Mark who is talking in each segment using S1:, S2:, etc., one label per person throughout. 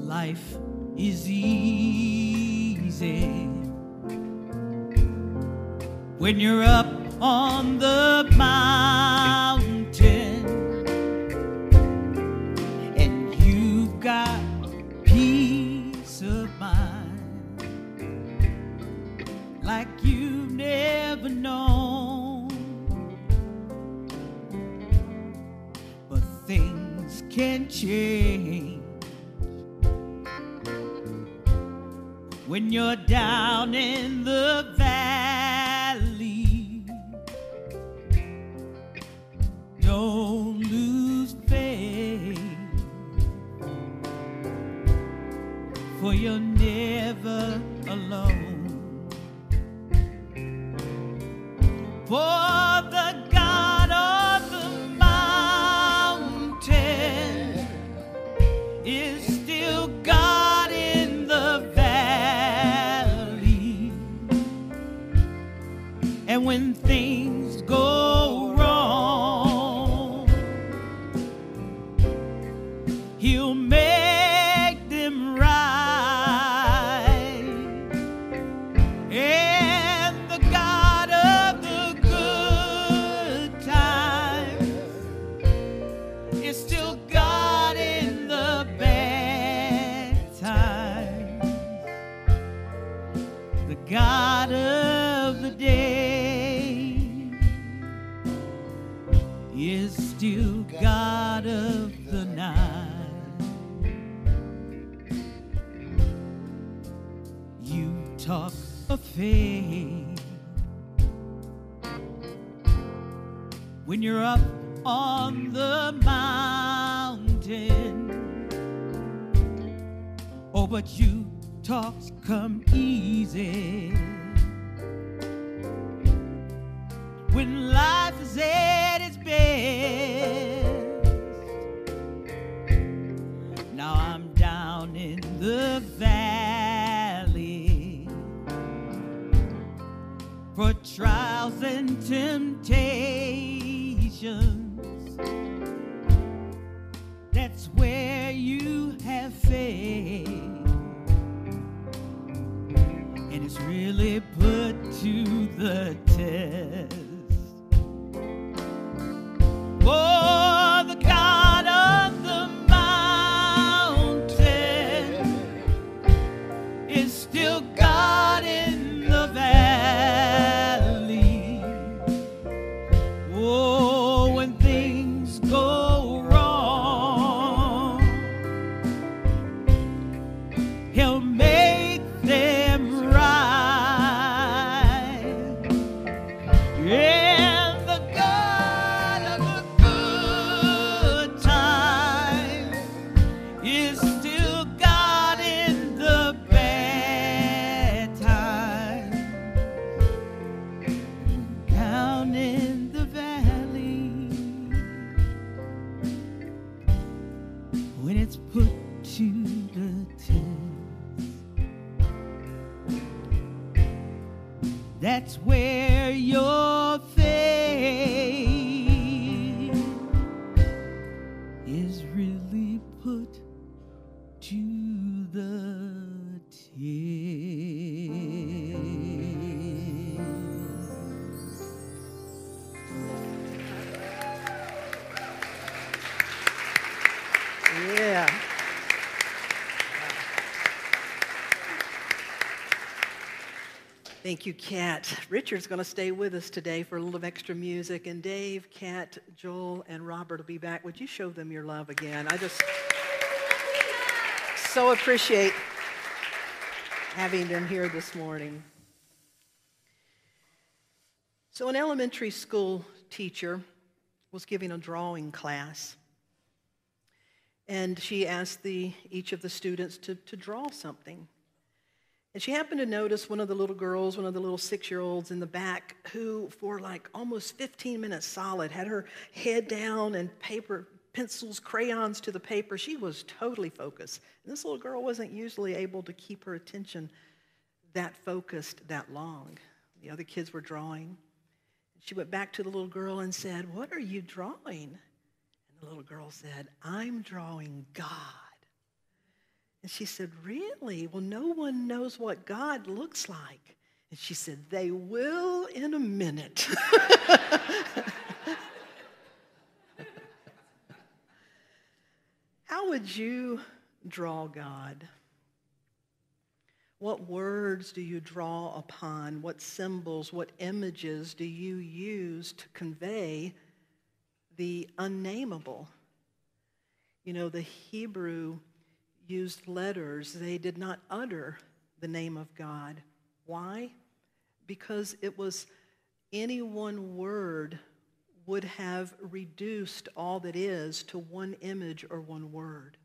S1: life is easy when you're up on the mountain and you've got peace of mind like you've never known. But things can change when you're down in the valley. Don't lose faith, for you're never alone. For the God of the mountain is still God in the valley. And when things go wrong, He'll make them right. And the God of the good times is still God in the bad times. The God of the day is still God of the night. You talk of faith when you're up on the mountain. Oh, but you talks come easy when life is at its best. Now I'm down in the valley for trials and temptations. That's where you have faith, and it's really put to the test. Oh, the God of the mountain is still God in the valley. Oh, when things go wrong, He'll make them right. And the God of the good times is still God in the bad times. Down in the valley, when it's put to the test, that's where your faith is really put to the test.
S2: Yeah. Thank you, Kat. Richard's going to stay with us today for a little extra music. And Dave, Kat, Joel, and Robert will be back. Would you show them your love again? I just so appreciate having them here this morning. So an elementary school teacher was giving a drawing class. And she asked each of the students to draw something. And she happened to notice one of the little girls, one of the little 6-year-olds in the back, who for like almost 15 minutes solid had her head down and paper, pencils, crayons to the paper. She was totally focused. And this little girl wasn't usually able to keep her attention that focused that long. The other kids were drawing. She went back to the little girl and said, "What are you drawing?" And the little girl said, "I'm drawing God." And she said, really? Well, no one knows what God looks like. And she said, they will in a minute. How would you draw God? What words do you draw upon? What symbols, what images do you use to convey the unnameable? You know, the Hebrew used letters. They did not utter the name of God. Why? Because it was any one word would have reduced all that is to one image or one word.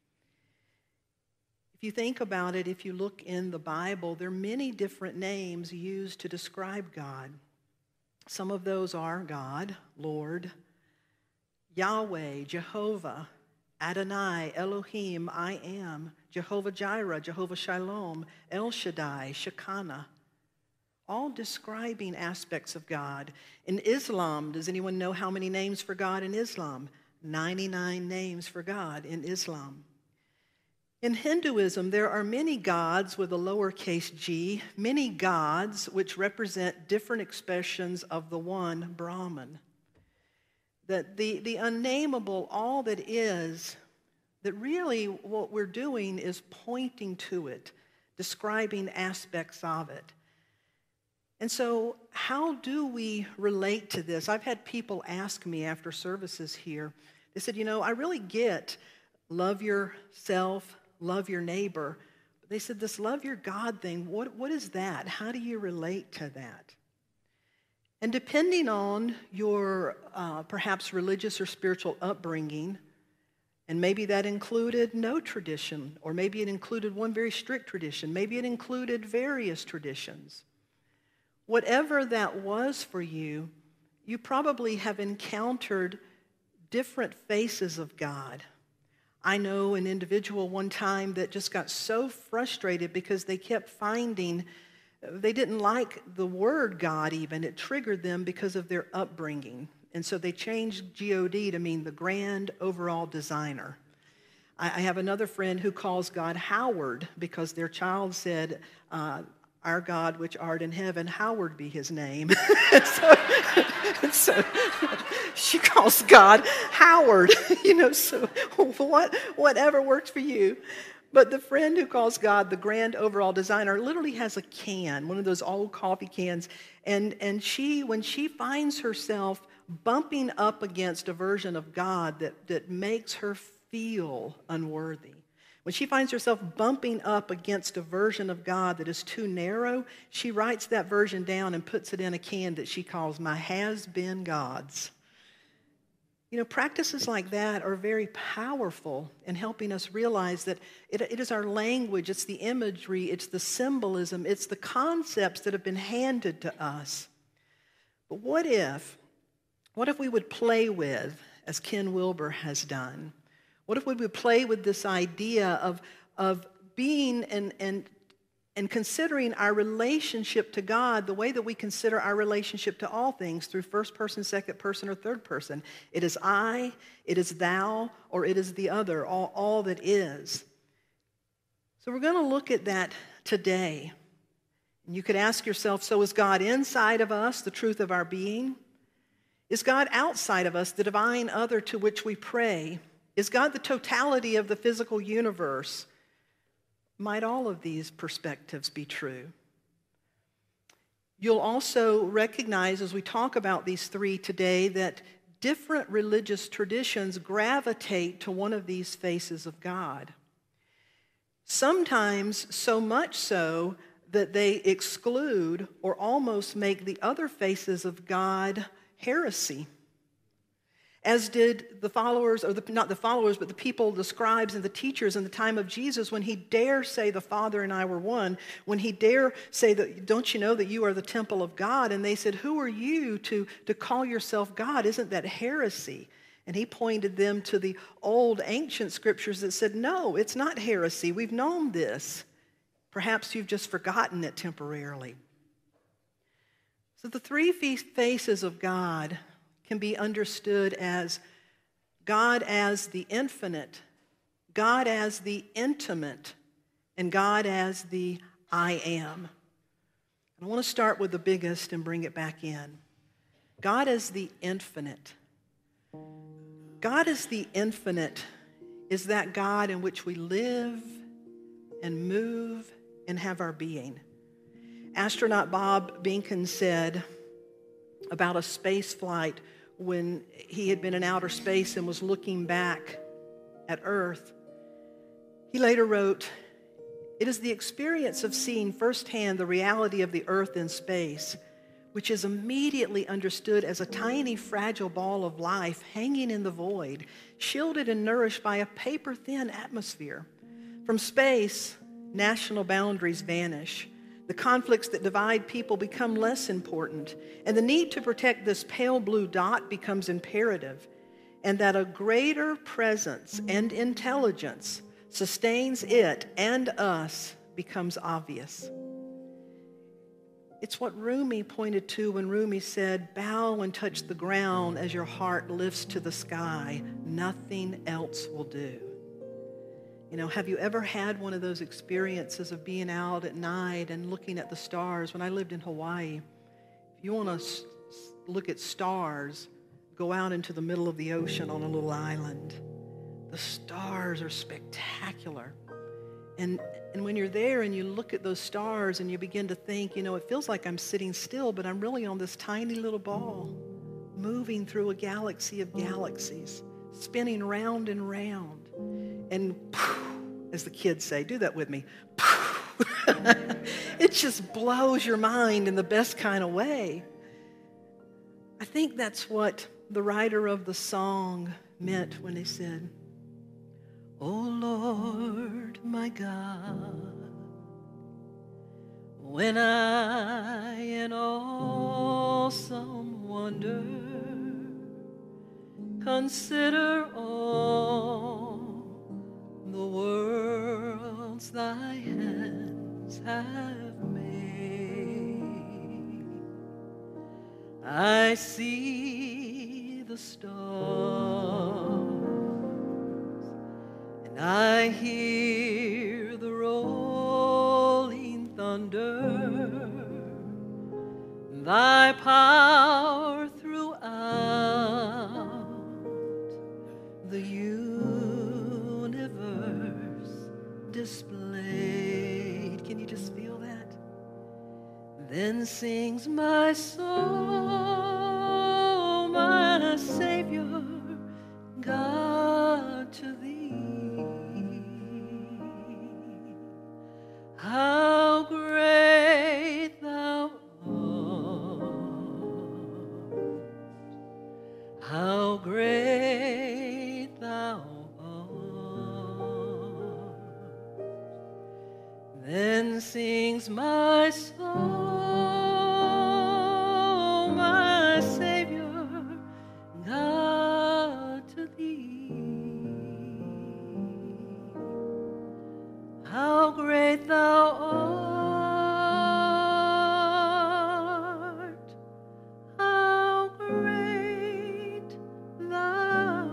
S2: If you think about it, if you look in the Bible, there are many different names used to describe God. Some of those are God, Lord, Yahweh, Jehovah, Adonai, Elohim, I am, Jehovah Jireh, Jehovah Shalom, El Shaddai, Shekinah, all describing aspects of God. In Islam, does anyone know how many names for God in Islam? 99 names for God in Islam. In Hinduism, there are many gods with a lowercase g, many gods which represent different expressions of the one Brahman. That the unnameable, all that is, that really what we're doing is pointing to it, describing aspects of it. And so how do we relate to this? I've had people ask me after services here, they said, I really get love yourself, love your neighbor. But they said, this love your God thing, what is that? How do you relate to that? And depending on your perhaps religious or spiritual upbringing, and maybe that included no tradition, or maybe it included one very strict tradition, maybe it included various traditions. Whatever that was for you, you probably have encountered different faces of God. I know an individual one time that just got so frustrated because they kept finding, they didn't like the word God even. It triggered them because of their upbringing. And so they changed G-O-D to mean the grand overall designer. I have another friend who calls God Howard because their child said, our God which art in heaven, Howard be his name. so she calls God Howard, so whatever works for you. But the friend who calls God the grand overall designer literally has a can, one of those old coffee cans, and when she finds herself bumping up against a version of God that makes her feel unworthy, when she finds herself bumping up against a version of God that is too narrow, she writes that version down and puts it in a can that she calls my has-been gods. Practices like that are very powerful in helping us realize that it is our language, it's the imagery, it's the symbolism, it's the concepts that have been handed to us. But what if we would play with, as Ken Wilber has done, what if we would play with this idea of being and considering our relationship to God the way that we consider our relationship to all things through first person, second person, or third person? It is I, it is thou, or it is the other, all that is. So we're going to look at that today. And you could ask yourself, so is God inside of us, the truth of our being? Is God outside of us, the divine other to which we pray? Is God the totality of the physical universe? Might all of these perspectives be true? You'll also recognize as we talk about these three today that different religious traditions gravitate to one of these faces of God. Sometimes so much so that they exclude or almost make the other faces of God heresy. As did the followers, or not the followers, but the people, the scribes and the teachers in the time of Jesus, when he dare say the Father and I were one, when he dare say that, don't you know that you are the temple of God? And they said, who are you to call yourself God? Isn't that heresy? And he pointed them to the old ancient scriptures that said, no, it's not heresy. We've known this. Perhaps you've just forgotten it temporarily. So the three faces of God can be understood as God as the infinite, God as the intimate, and God as the I am. And I want to start with the biggest and bring it back in. God as the infinite. God as the infinite is that God in which we live and move and have our being. Astronaut Bob Behnken said about a space flight when he had been in outer space and was looking back at Earth. He later wrote, "It is the experience of seeing firsthand the reality of the Earth in space, which is immediately understood as a tiny, fragile ball of life hanging in the void, shielded and nourished by a paper-thin atmosphere. From space, national boundaries vanish. The conflicts that divide people become less important, and the need to protect this pale blue dot becomes imperative, and that a greater presence and intelligence sustains it and us becomes obvious." It's what Rumi pointed to when Rumi said, "Bow and touch the ground as your heart lifts to the sky. Nothing else will do." You know, have you ever had one of those experiences of being out at night and looking at the stars? When I lived in Hawaii, if you want to look at stars, go out into the middle of the ocean on a little island. The stars are spectacular. And when you're there and you look at those stars and you begin to think, you know, it feels like I'm sitting still, but I'm really on this tiny little ball, moving through a galaxy of galaxies, spinning round and round. And as the kids say, do that with me. It just blows your mind in the best kind of way. I think that's what the writer of the song meant when they said, "O Lord, my God, when I in awesome wonder consider all the worlds thy hands have made, I see the stars, and I hear the rolling thunder, thy power throughout the universe displayed." Can you just feel that? Then sings my soul, my Savior, God, to thee. How great thou art, how great thou art. Then sings my soul, my Savior, God, to thee. How great thou art, how great thou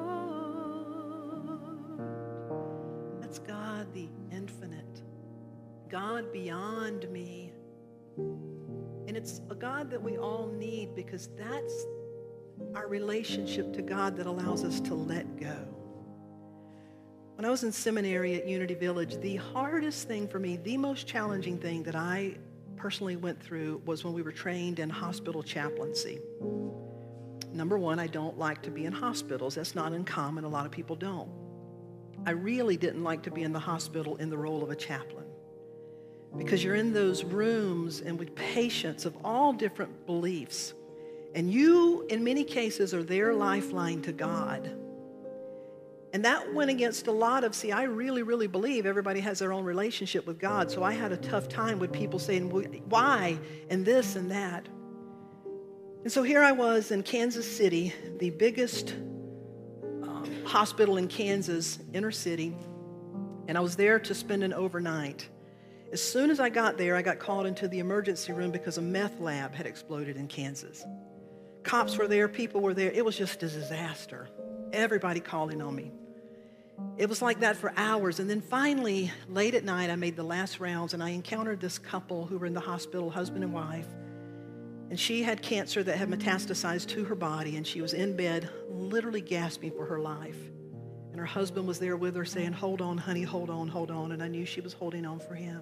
S2: art. That's God the infinite, God beyond me. And it's a God that we all need, because that's our relationship to God that allows us to let go. When I was in seminary at Unity Village, the hardest thing for me, the most challenging thing that I personally went through was when we were trained in hospital chaplaincy. Number one, I don't like to be in hospitals. That's not uncommon. A lot of people don't. I really didn't like to be in the hospital in the role of a chaplain, because you're in those rooms and with patients of all different beliefs. And you, in many cases, are their lifeline to God. And that went against a lot of, I really, really believe everybody has their own relationship with God. So I had a tough time with people saying, why, and this and that. And so here I was in Kansas City, the biggest hospital in Kansas, inner city. And I was there to spend an overnight. As soon as I got there, I got called into the emergency room because a meth lab had exploded in Kansas. Cops were there, people were there. It was just a disaster. Everybody calling on me. It was like that for hours. And then finally, late at night, I made the last rounds, and I encountered this couple who were in the hospital, husband and wife. And she had cancer that had metastasized to her body, and she was in bed, literally gasping for her life. And her husband was there with her saying, "Hold on, honey, hold on, hold on." And I knew she was holding on for him.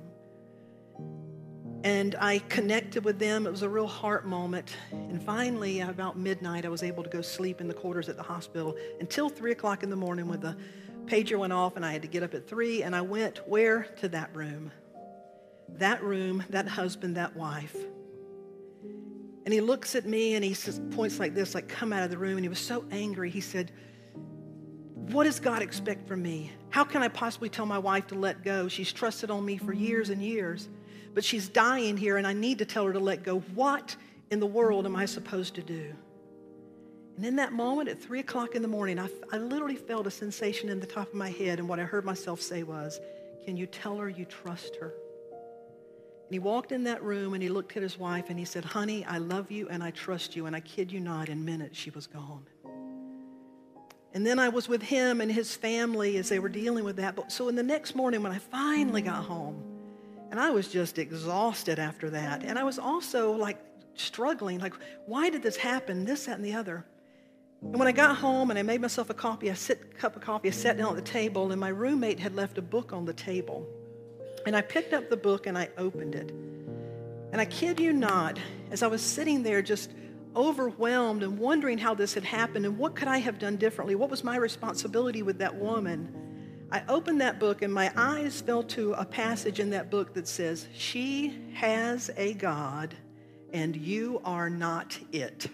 S2: And I connected with them. It was a real heart moment. And finally, at about midnight, I was able to go sleep in the quarters at the hospital until 3 o'clock in the morning when the pager went off and I had to get up at 3. And I went where? To that room. That room, that husband, that wife. And he looks at me and he says, points like this, like, "Come out of the room." And he was so angry. He said, "What does God expect from me? How can I possibly tell my wife to let go? She's trusted on me for years and years. But she's dying here, and I need to tell her to let go. What in the world am I supposed to do?" And in that moment, at 3 o'clock in the morning, I literally felt a sensation in the top of my head, and what I heard myself say was, "Can you tell her you trust her?" And he walked in that room, and he looked at his wife, and he said, "Honey, I love you, and I trust you." And I kid you not, in minutes, she was gone. And then I was with him and his family as they were dealing with that. But so in the next morning, when I finally got home, and I was just exhausted after that. And I was also like struggling, like, why did this happen? This, that, and the other. And when I got home and I made myself a cup of coffee, I sat down at the table, and my roommate had left a book on the table. And I picked up the book and I opened it. And I kid you not, as I was sitting there just overwhelmed and wondering how this had happened and what could I have done differently, what was my responsibility with that woman, I opened that book and my eyes fell to a passage in that book that says, "She has a God and you are not it."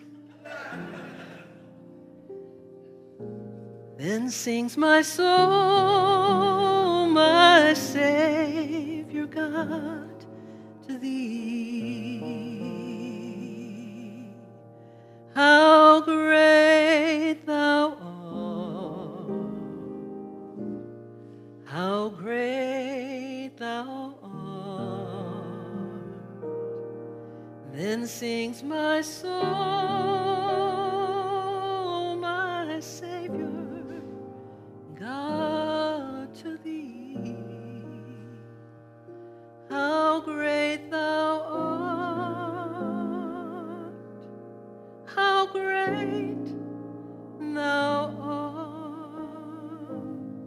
S2: Then sings my soul, my Savior God, to thee. How great thou art. How great thou art. Then sings my soul, my Savior, God, to thee. How great thou art. How great thou art.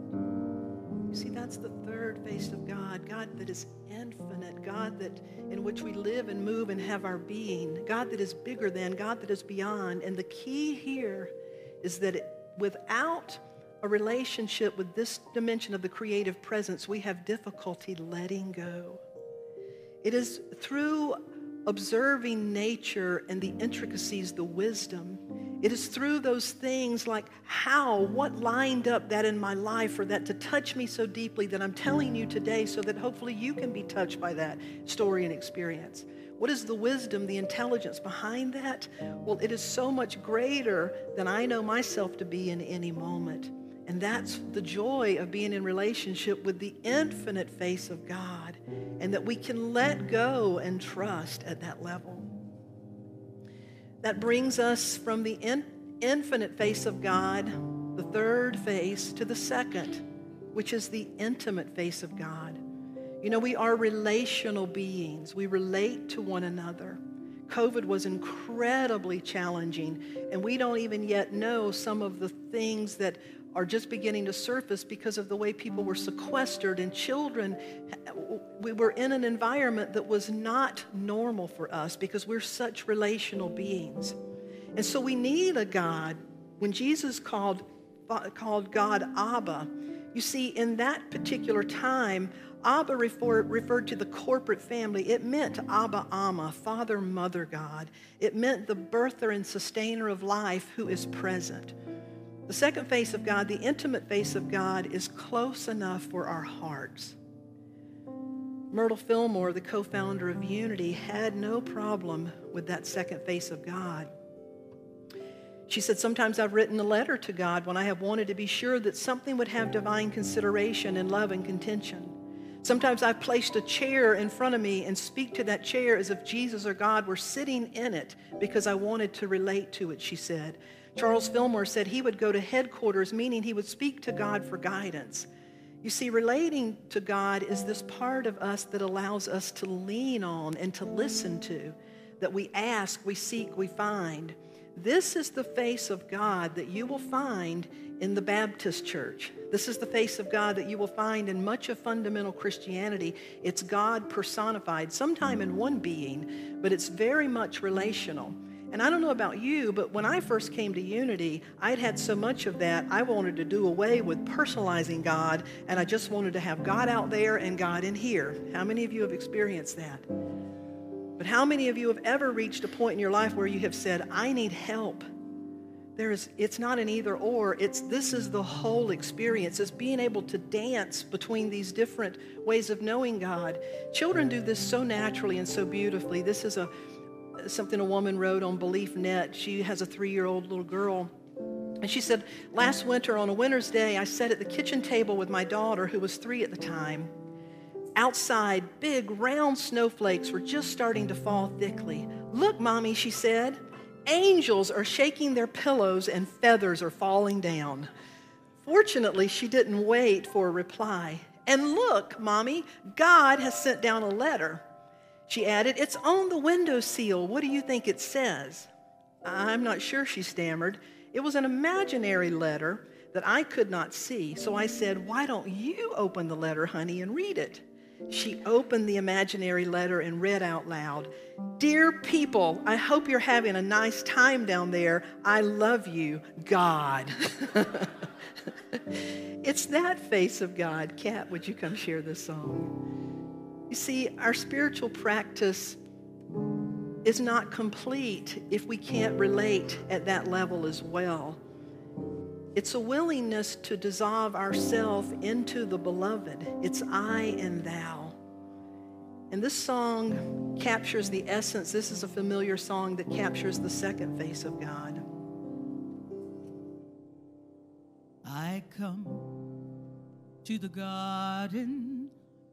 S2: You see, that's the third face of God. God that is infinite. God that in which we live and move and have our being. God that is bigger than. God that is beyond. And the key here is that without a relationship with this dimension of the creative presence, we have difficulty letting go. It is through observing nature and the intricacies, the wisdom. It is through those things like what lined up that in my life for that to touch me so deeply that I'm telling you today so that hopefully you can be touched by that story and experience. What is the wisdom, the intelligence behind that? Well, it is so much greater than I know myself to be in any moment. And that's the joy of being in relationship with the infinite face of God, and that we can let go and trust at that level. That brings us from the infinite face of God, the third face, to the second, which is the intimate face of God. You know, we are relational beings. We relate to one another. COVID was incredibly challenging, and we don't even yet know some of the things that are just beginning to surface because of the way people were sequestered, and children, we were in an environment that was not normal for us because we're such relational beings. And so we need a God. When Jesus called God Abba, you see, in that particular time, Abba referred to the corporate family. It meant Abba Amma, Father, Mother God. It meant the birther and sustainer of life who is present. The second face of God, the intimate face of God, is close enough for our hearts. Myrtle Fillmore, the co-founder of Unity, had no problem with that second face of God. She said, "Sometimes I've written a letter to God when I have wanted to be sure that something would have divine consideration and love and contention. Sometimes I've placed a chair in front of me and speak to that chair as if Jesus or God were sitting in it because I wanted to relate to it," she said. Charles Fillmore said he would go to headquarters, meaning he would speak to God for guidance. You see, relating to God is this part of us that allows us to lean on and to listen to, that we ask, we seek, we find. This is the face of God that you will find in the Baptist church. This is the face of God that you will find in much of fundamental Christianity. It's God personified, sometime in one being, but it's very much relational. And I don't know about you, but when I first came to Unity, I'd had so much of that, I wanted to do away with personalizing God, and I just wanted to have God out there and God in here. How many of you have experienced that? But how many of you have ever reached a point in your life where you have said, I need help? It's not an either or, this is the whole experience. It's being able to dance between these different ways of knowing God. Children do this so naturally and so beautifully. This is something a woman wrote on BeliefNet. She has a 3-year-old little girl. And she said, last winter on a winter's day, I sat at the kitchen table with my daughter, who was 3 at the time. Outside, big round snowflakes were just starting to fall thickly. Look, Mommy, she said, angels are shaking their pillows and feathers are falling down. Fortunately, she didn't wait for a reply. And look, Mommy, God has sent down a letter. She added, it's on the windowsill. What do you think it says? I'm not sure, she stammered. It was an imaginary letter that I could not see. So I said, why don't you open the letter, honey, and read it? She opened the imaginary letter and read out loud, Dear people, I hope you're having a nice time down there. I love you, God. It's that face of God. Kat, would you come share this song? You see, our spiritual practice is not complete if we can't relate at that level as well. It's a willingness to dissolve ourselves into the beloved. It's I and thou. And this song captures the essence. This is a familiar song that captures the second face of God.
S1: I come to the garden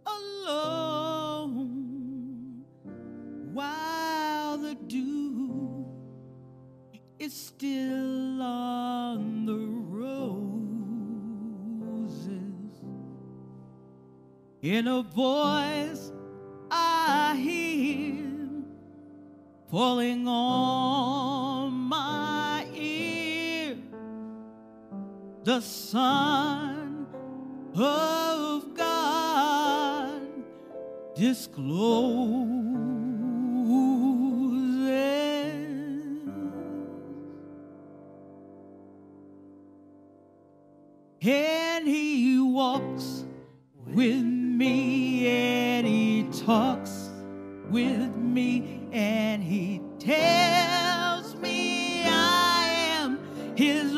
S1: alone while the dew is still on the roses. In a voice I hear falling on my ear, the Son of God discloses, and he walks with me, and he talks with me, and he tells me I am his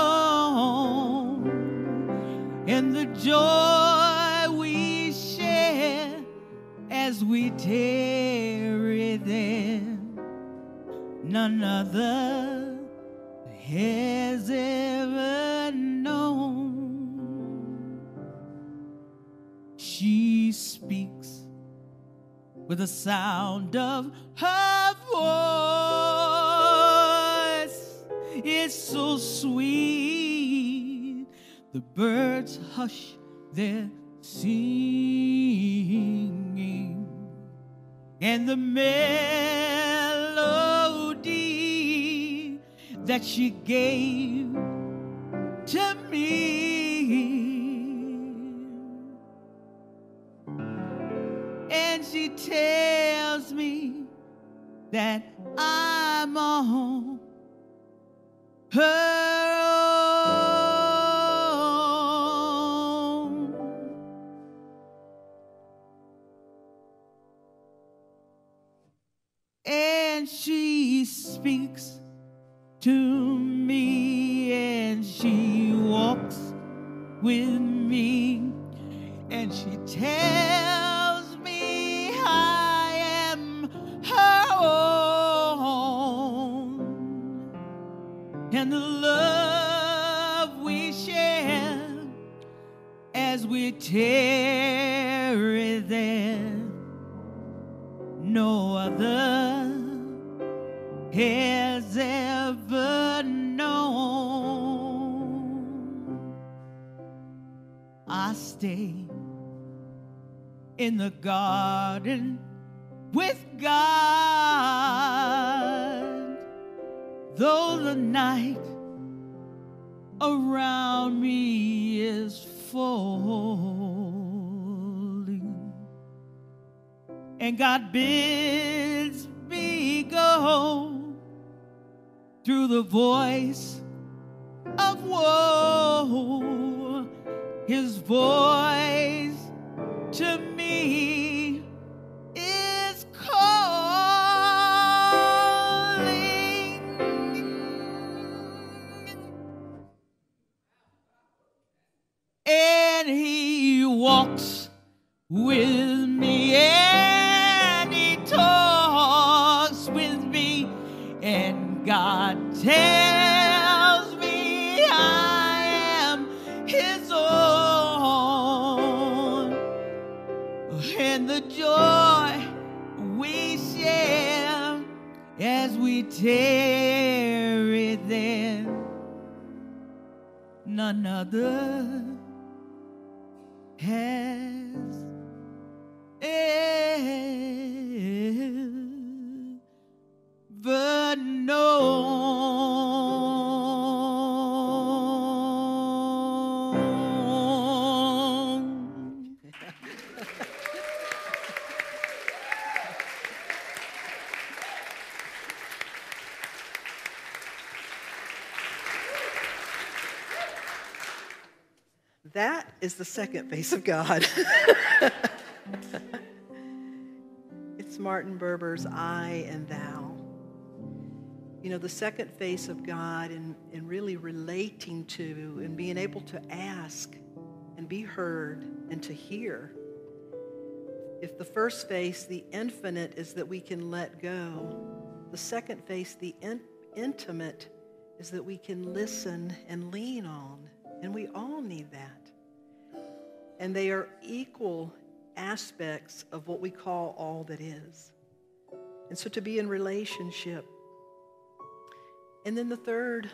S1: own, and the joy we share as we tarry there, none other has ever known. She speaks with the sound of her voice. It's so sweet. The birds hush their singing, and the melody that she gave to me, and she tells me that I'm on her own. And she speaks to me, and she walks with me, and she tells me I am her own, and the love we share as we tarry there, no other has ever known. I stay in the garden with God, though the night around me is falling, and God bids me go through the voice of woe. His voice to me is calling, and he walks with me, and he talks with me, and God tells me I am his own, and the joy we share as we tarry there, none other has ever known.
S2: That is the second face of God. It's Martin Buber's I and Thou. You know, the second face of God and really relating to and being able to ask and be heard and to hear. If the first face, the infinite, is that we can let go, the second face, the intimate, is that we can listen and lean on. And we all need that. And they are equal aspects of what we call all that is. And so to be in relationship. And then the third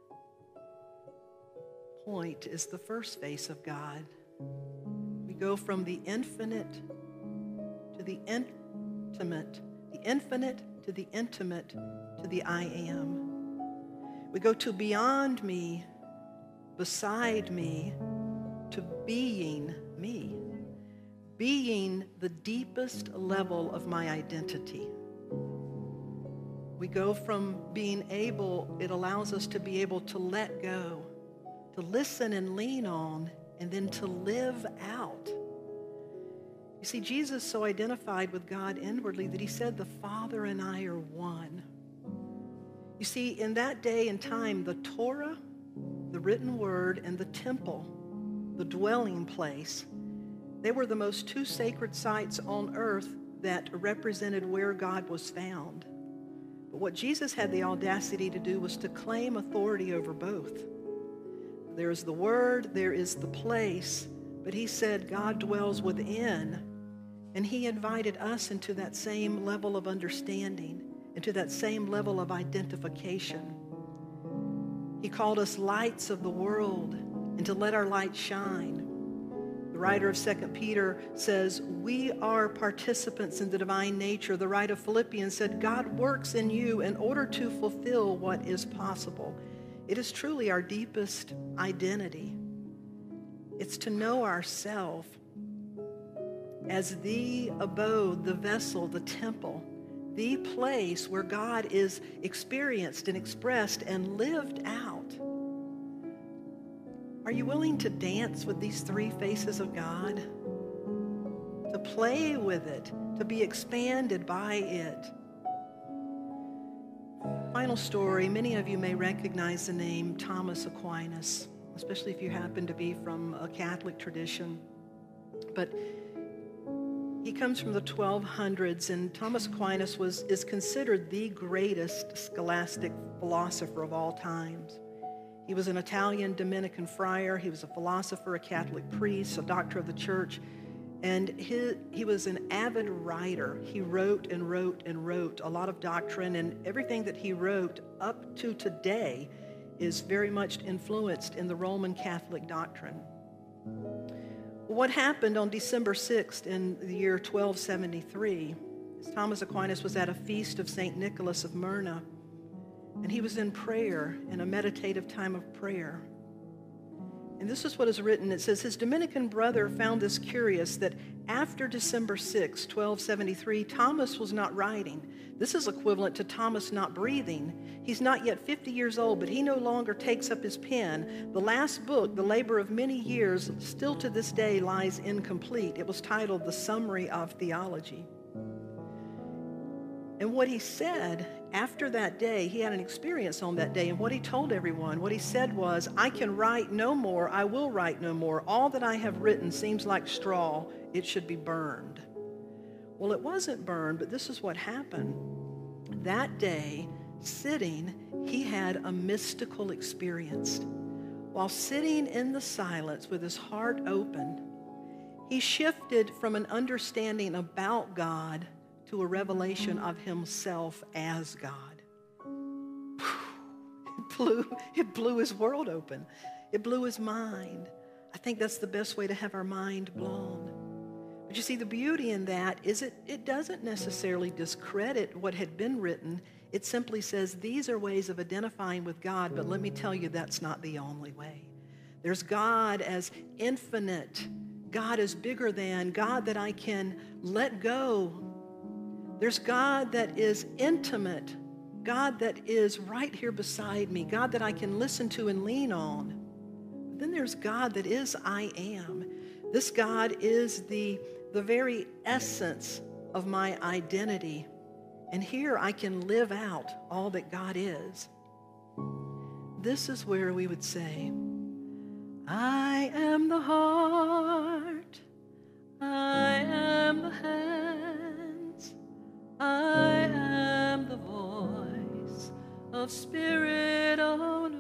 S2: point is the first face of God. We go from the infinite to the intimate, the infinite to the intimate to the I am. We go to beyond me, beside me, to being me. Being the deepest level of my identity. We go from being able, it allows us to be able to let go, to listen and lean on, and then to live out. You see, Jesus so identified with God inwardly that he said, the Father and I are one. You see, in that day and time, the Torah, the written word, and the temple, the dwelling place, they were the most two sacred sites on earth that represented where God was found. But what Jesus had the audacity to do was to claim authority over both. There is the word, there is the place, but he said God dwells within, and he invited us into that same level of understanding, into that same level of identification. He called us lights of the world, and to let our light shine. The writer of 2 Peter says, we are participants in the divine nature. The writer of Philippians said, God works in you in order to fulfill what is possible. It is truly our deepest identity. It's to know ourselves as the abode, the vessel, the temple, the place where God is experienced and expressed and lived out. Are you willing to dance with these three faces of God? To play with it, to be expanded by it. Final story, many of you may recognize the name Thomas Aquinas, especially if you happen to be from a Catholic tradition. But he comes from the 1200s, and Thomas Aquinas is considered the greatest scholastic philosopher of all times. He was an Italian Dominican friar. He was a philosopher, a Catholic priest, a doctor of the church. And he was an avid writer. He wrote and wrote and wrote a lot of doctrine, and everything that he wrote up to today is very much influenced in the Roman Catholic doctrine. What happened on December 6th in the year 1273 is Thomas Aquinas was at a feast of St. Nicholas of Myra, and he was in prayer, in a meditative time of prayer. And this is what is written. It says, his Dominican brother found this curious, that after December 6, 1273, Thomas was not writing. This is equivalent to Thomas not breathing. He's not yet 50 years old, but he no longer takes up his pen. The last book, the labor of many years, still to this day lies incomplete. It was titled The Summary of Theology. And what he said after that day, he had an experience on that day, and what he told everyone, what he said was, I can write no more, I will write no more. All that I have written seems like straw, it should be burned. Well, it wasn't burned, but this is what happened. That day, sitting, he had a mystical experience. While sitting in the silence with his heart open, he shifted from an understanding about God to a revelation of himself as God. It blew his world open. It blew his mind. I think that's the best way to have our mind blown. But you see, the beauty in that is it doesn't necessarily discredit what had been written. It simply says these are ways of identifying with God, but let me tell you, that's not the only way. There's God as infinite, God as bigger than, God that I can let go. There's God that is intimate, God that is right here beside me, God that I can listen to and lean on. But then there's God that is I am. This God is the very essence of my identity. And here I can live out all that God is. This is where we would say, I am the heart, I am the hands, I am the voice of spirit on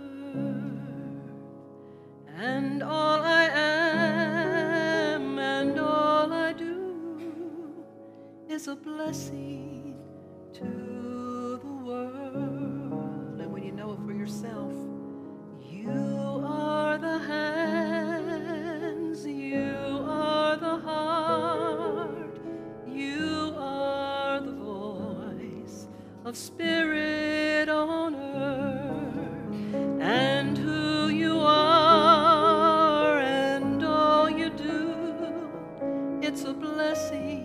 S2: earth, and all I am and all I do is a blessing to the world. And when you know it for yourself, you are the hands, you are the heart, you are the voice of spirit on earth, and who you are and all you do, it's a blessing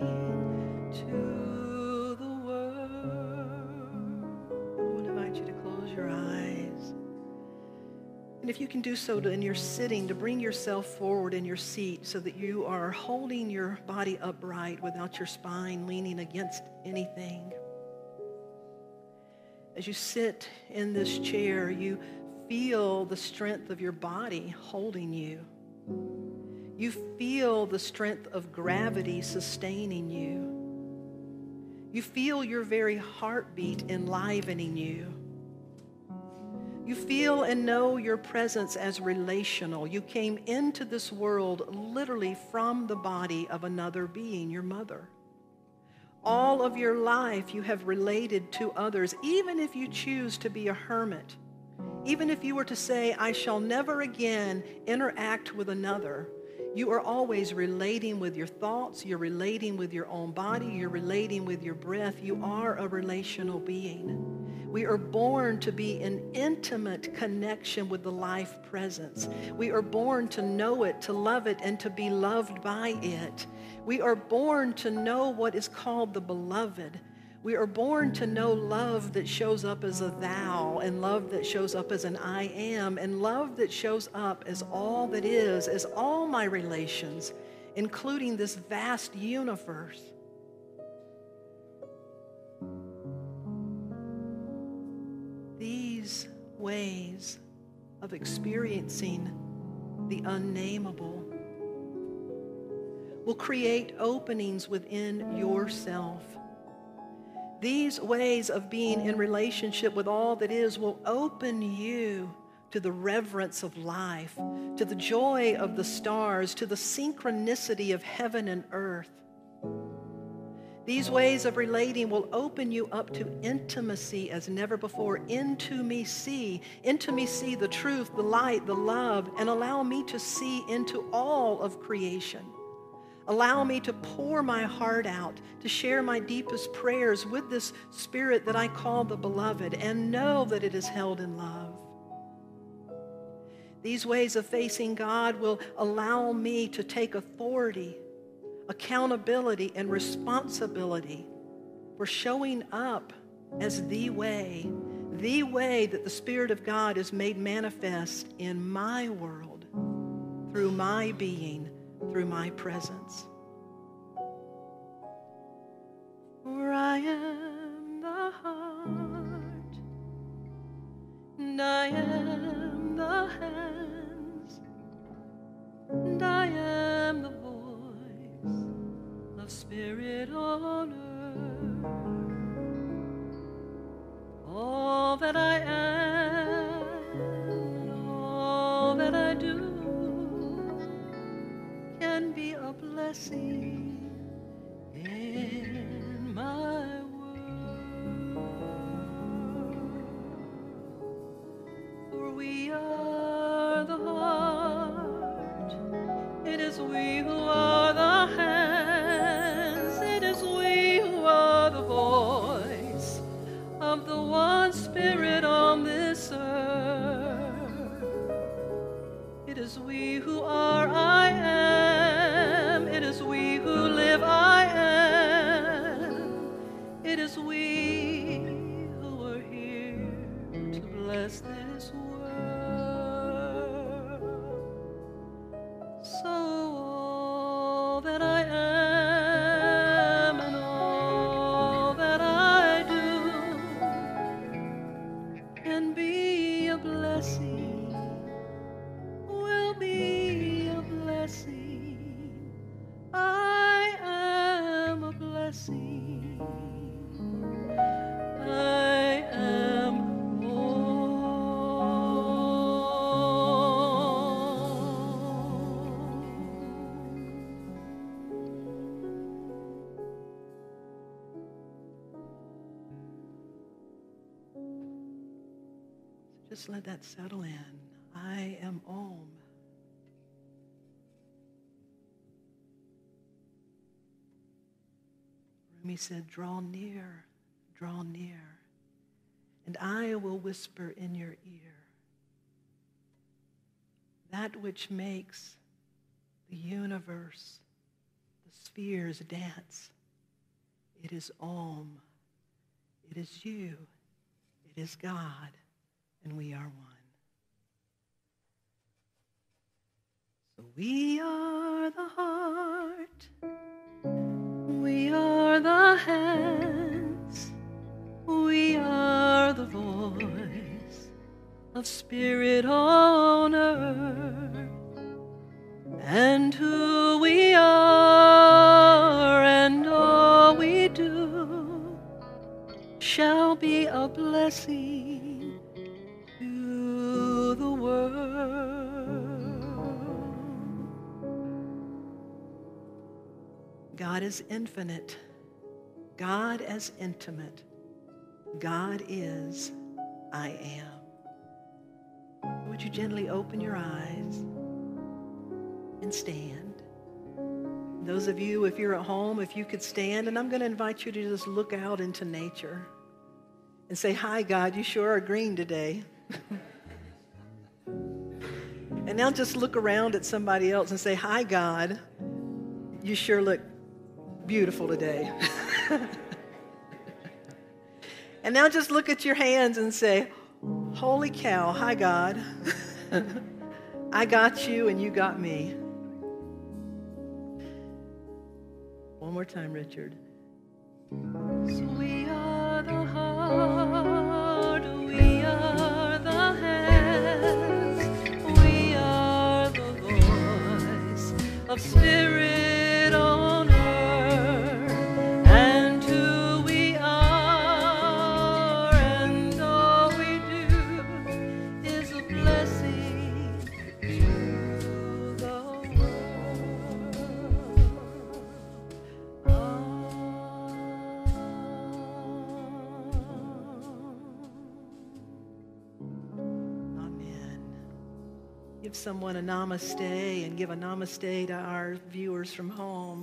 S2: to the world. I would invite you to close your eyes. And if you can do so in your sitting, to bring yourself forward in your seat so that you are holding your body upright without your spine leaning against anything. As you sit in this chair, you feel the strength of your body holding you. You feel the strength of gravity sustaining you. You feel your very heartbeat enlivening you. You feel and know your presence as relational. You came into this world literally from the body of another being, your mother. All of your life you have related to others, even if you choose to be a hermit. Even if you were to say, I shall never again interact with another, you are always relating with your thoughts, you're relating with your own body, you're relating with your breath. You are a relational being. We are born to be in intimate connection with the life presence. We are born to know it, to love it, and to be loved by it. We are born to know what is called the beloved. We are born to know love that shows up as a thou, and love that shows up as an I am, and love that shows up as all that is, as all my relations, including this vast universe. These ways of experiencing the unnameable will create openings within yourself. These ways of being in relationship with all that is will open you to the reverence of life, to the joy of the stars, to the synchronicity of heaven and earth. These ways of relating will open you up to intimacy as never before. Into me see the truth, the light, the love, and allow me to see into all of creation. Allow me to pour my heart out, to share my deepest prayers with this spirit that I call the beloved, and know that it is held in love. These ways of facing God will allow me to take authority, accountability, and responsibility for showing up as the way that the Spirit of God is made manifest in my world, through my being, through my presence. For I am the heart, and I am the hands, and I am the voice of Spirit on earth. All that I am, and all that I do can be a blessing in my world. For we are the heart, it is we who are the hands, it is we who are the voice of the one Spirit on this earth. It is we who are I am. It is we who live I am. It is we who are here to bless this world. So all that I am and all that I do can be a blessing, will be a blessing. I am a blessing. I am Just let that settle in. I am Om. Rumi said, draw near, and I will whisper in your ear that which makes the universe, the spheres dance. It is Om. It is you. It is God. And we are one. So we are the heart, we are the hands, we are the voice of Spirit on earth, and who we are and all we do shall be a blessing to the world. God is infinite. God as intimate. God is I am. Would you gently open your eyes and stand? Those of you, if you're at home, if you could stand, and I'm going to invite you to just look out into nature and say, hi, God, you sure are green today. And now just look around at somebody else and say, hi, God, you sure look beautiful today. And now just look at your hands and say, holy cow, hi, God. I got you and you got me. One more time, Richard. So we are the heart, we are the hands, we are the voice of Spirit on earth, and who we are and all we do is a blessing to the world. give someone a namaste and give a namaste to our viewers from home.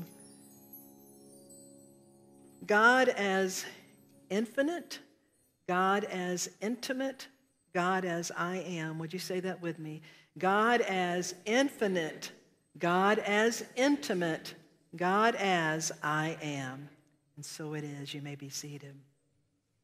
S2: God as infinite, God as intimate, God as I am. Would you say that with me? God as infinite, God as intimate, God as I am. And so it is. You may be seated.